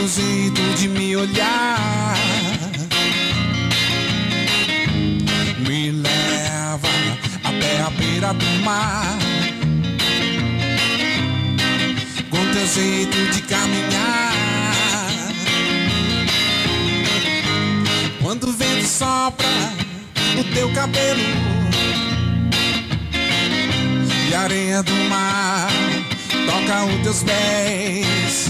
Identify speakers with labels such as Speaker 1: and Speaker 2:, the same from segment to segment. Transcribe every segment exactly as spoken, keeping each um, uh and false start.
Speaker 1: teu jeito de me olhar, me leva até a beira do mar. Com teu jeito de caminhar, quando o vento sopra o teu cabelo e a areia do mar toca os teus pés,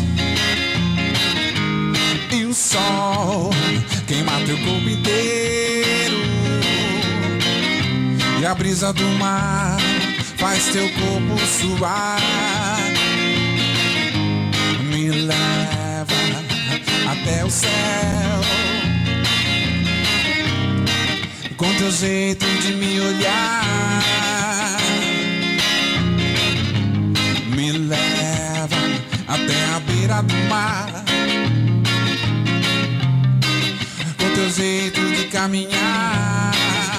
Speaker 1: e o sol queima teu corpo inteiro, e a brisa do mar faz teu corpo suar. Me leva até o céu, com teu jeito de me olhar, me leva até a beira do mar, com teu jeito de caminhar.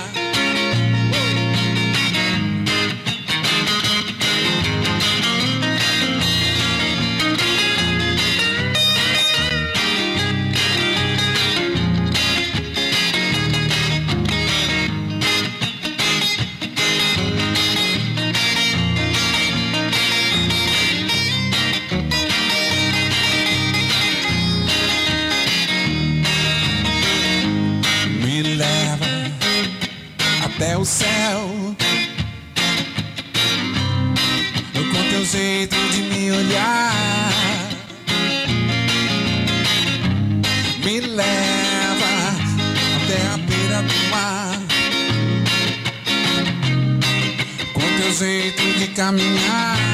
Speaker 1: Até o céu, com teu jeito de me olhar, me leva até a beira do mar, com teu jeito de caminhar.